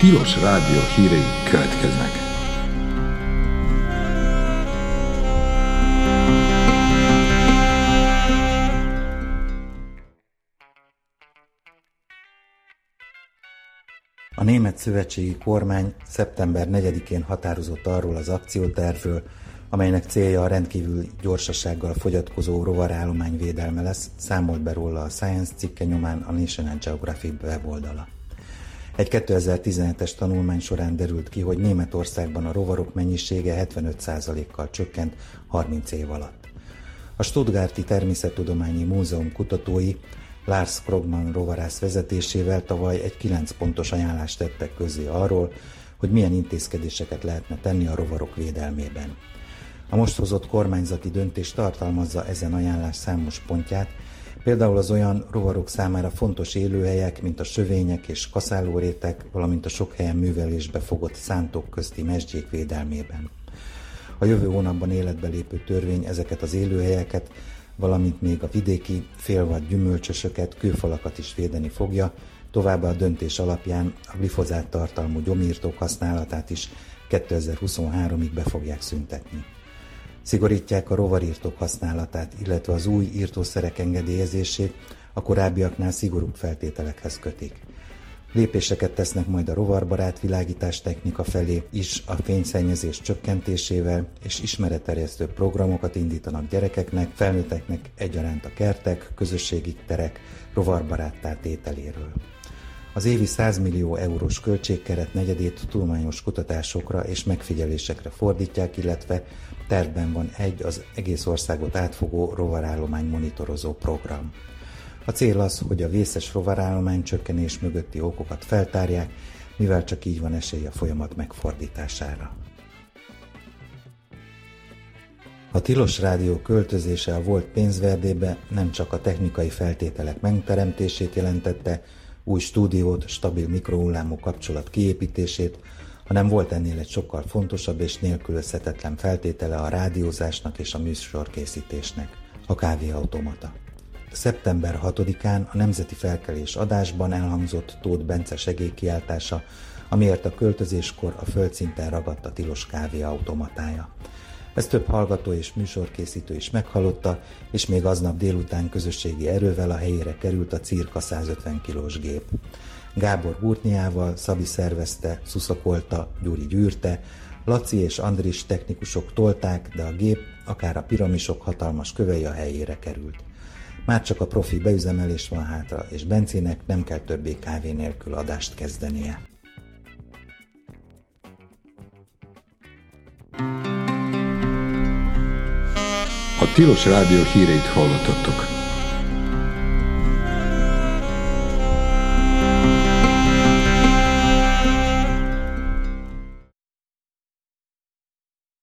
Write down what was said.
Tilos Rádió hírei következnek. A német szövetségi kormány szeptember 4-én határozott arról az akciótervről, amelynek célja a rendkívül gyorsasággal fogyatkozó rovarállomány védelme lesz, számolt be róla a Science cikke nyomán a National Geographic weboldala. Egy 2017-es tanulmány során derült ki, hogy Németországban a rovarok mennyisége 75%-kal csökkent 30 év alatt. A Stuttgarti Természettudományi Múzeum kutatói Lars Krogman rovarász vezetésével tavaly egy 9 pontos ajánlást tettek közzé arról, hogy milyen intézkedéseket lehetne tenni a rovarok védelmében. A most hozott kormányzati döntés tartalmazza ezen ajánlás számos pontját, például az olyan rovarok számára fontos élőhelyek, mint a sövények és kaszálórétek, valamint a sok helyen művelésbe fogott szántók közti mesdjék védelmében. A jövő hónapban életbe lépő törvény ezeket az élőhelyeket, valamint még a vidéki, félvad gyümölcsösöket, kőfalakat is védeni fogja, továbbá a döntés alapján a glifozát tartalmú gyomírtók használatát is 2023-ig be fogják szüntetni. Szigorítják a rovarírtók használatát, illetve az új írtószerek engedélyezését a korábbiaknál szigorúbb feltételekhez kötik. Lépéseket tesznek majd a rovarbarát világítás technika felé is a fényszennyezés csökkentésével, és ismeretterjesztő programokat indítanak gyerekeknek, felnőtteknek egyaránt a kertek, közösségi terek rovarbaráttá tételéről. Az évi 100 millió eurós költségkeret negyedét tudományos kutatásokra és megfigyelésekre fordítják, illetve tervben van egy az egész országot átfogó rovarállomány monitorozó program. A cél az, hogy a vészes rovarállomány csökkenés mögötti okokat feltárják, mivel csak így van esély a folyamat megfordítására. A Tilos Rádió költözése a volt pénzverdébe nem csak a technikai feltételek megteremtését jelentette, új stúdiót, stabil mikrohullámú kapcsolat kiépítését, hanem volt ennél egy sokkal fontosabb és nélkülözhetetlen feltétele a rádiózásnak és a műsorkészítésnek, a kávéautomata. Szeptember 6-án a Nemzeti Felkelés adásban elhangzott Tóth Bence segélykiáltása, amiért a költözéskor a földszinten ragadt a tilos kávéautomatája. Ezt több hallgató és műsorkészítő is meghallotta, és még aznap délután közösségi erővel a helyére került a cirka 150 kilós gép. Gábor Burtniával, Szabi szervezte, szuszakolta, Gyuri gyűrte, Laci és Andris technikusok tolták, de a gép, akár a piramisok hatalmas kövei a helyére került. Már csak a profi beüzemelés van hátra, és Bencének nem kell többé kávé nélkül adást kezdenie. A Tilos Rádió híreit hallottattok.